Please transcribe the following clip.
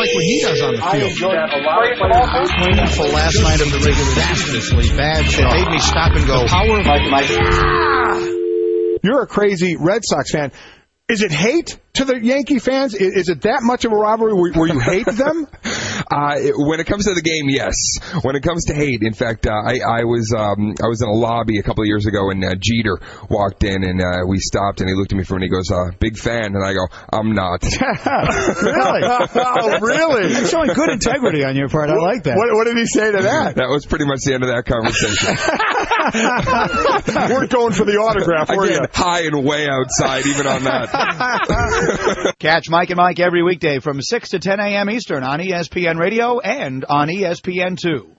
like what he does on the field. I enjoyed that a lot. Painful last night of the regular disastrously bad shit. Made me stop and go, power of You're a crazy Red Sox fan. Is it hate to the Yankee fans? Is it that much of a rivalry where you hate them? When it comes to the game, yes. When it comes to hate, in fact, I was in a lobby a couple of years ago, and Jeter walked in, and we stopped, and he looked at me and he goes, "Big fan," and I go, "I'm not." Really? Oh, really? That's showing good integrity on your part. I like that. What did he say to that? That was pretty much the end of that conversation. We're going for the autograph, were you? High and way outside, even on that. Catch Mike and Mike every weekday from 6 to 10 a.m. Eastern on ESPN Radio and on ESPN2.